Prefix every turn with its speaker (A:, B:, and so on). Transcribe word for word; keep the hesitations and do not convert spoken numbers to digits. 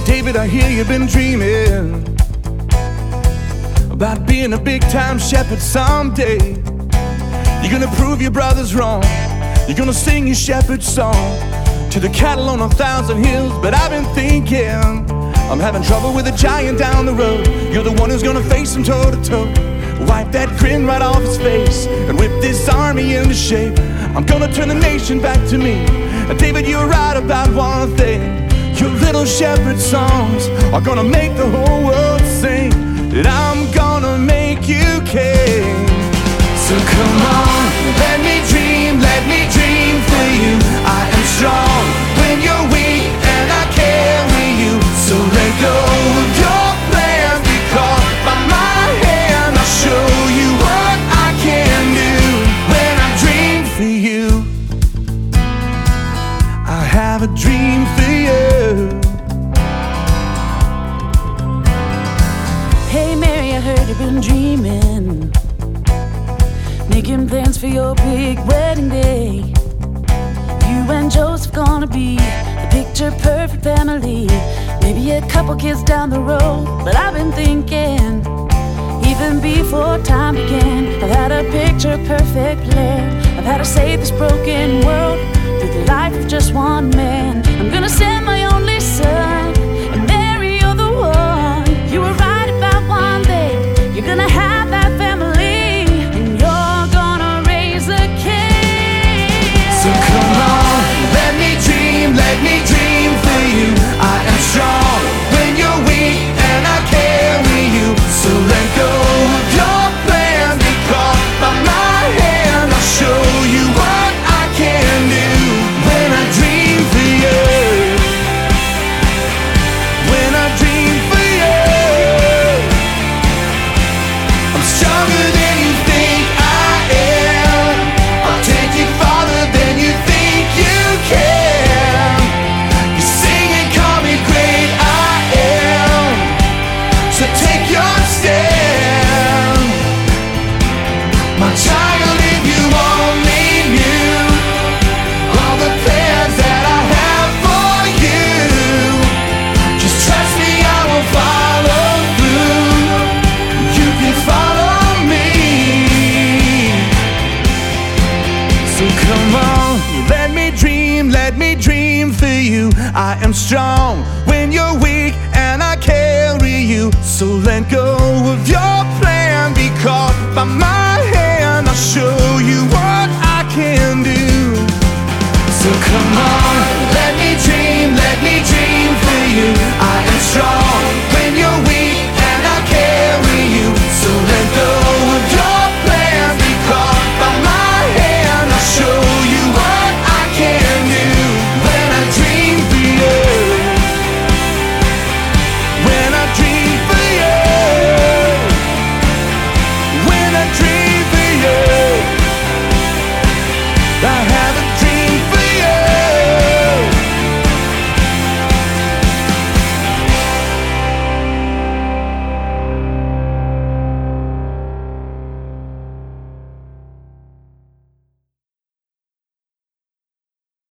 A: David, I hear you've been dreaming about being a big-time shepherd someday. You're gonna prove your brothers wrong. You're gonna sing your shepherd song to the cattle on a thousand hills. But I've been thinking, I'm having trouble with a giant down the road. You're the one who's gonna face him toe to toe, wipe that grin right off his face, and whip this army into shape. I'm gonna turn the nation back to me. And David, you're right about one thing. Your little shepherd songs are gonna make the whole world sing that I'm gonna make you king. So come on, let me dream, let me dream for you. I am strong when you're weak, and I carry you. So let go of your plans, because by my hand I'll show you what I can do when I dream for you. I have a dream for you.
B: Hey Mary, I heard you've been dreaming, making plans for your big wedding day. You and Joseph gonna be the picture-perfect family. Maybe a couple kids down the road. But I've been thinking, even before time began, I've had a picture-perfect plan. I've had to save this broken world through the life of just one man. I'm gonna send my only son, and Mary, you're the one. You were right about one thing. You're gonna have that family, and you're gonna raise a king.
A: So come on, let me dream, let me dream for you. I am strong when you're weak, and I carry you. So let go of your plan, because by my hand I'll show you what I can do when I dream for you. When I dream for you, I'm stronger than you think I am. I'll take you farther than you think you can. You sing and call me great I am. So take your stand, my child, if you only knew all the plans that I have for you. Just trust me, I will follow through. You can follow me. So come on, let me dream, let me dream for you. I am strong when you're weak, and I carry you. So let go of your plan, because by my hand I'll show you what I can do. So come on, let me dream, let me dream for you. I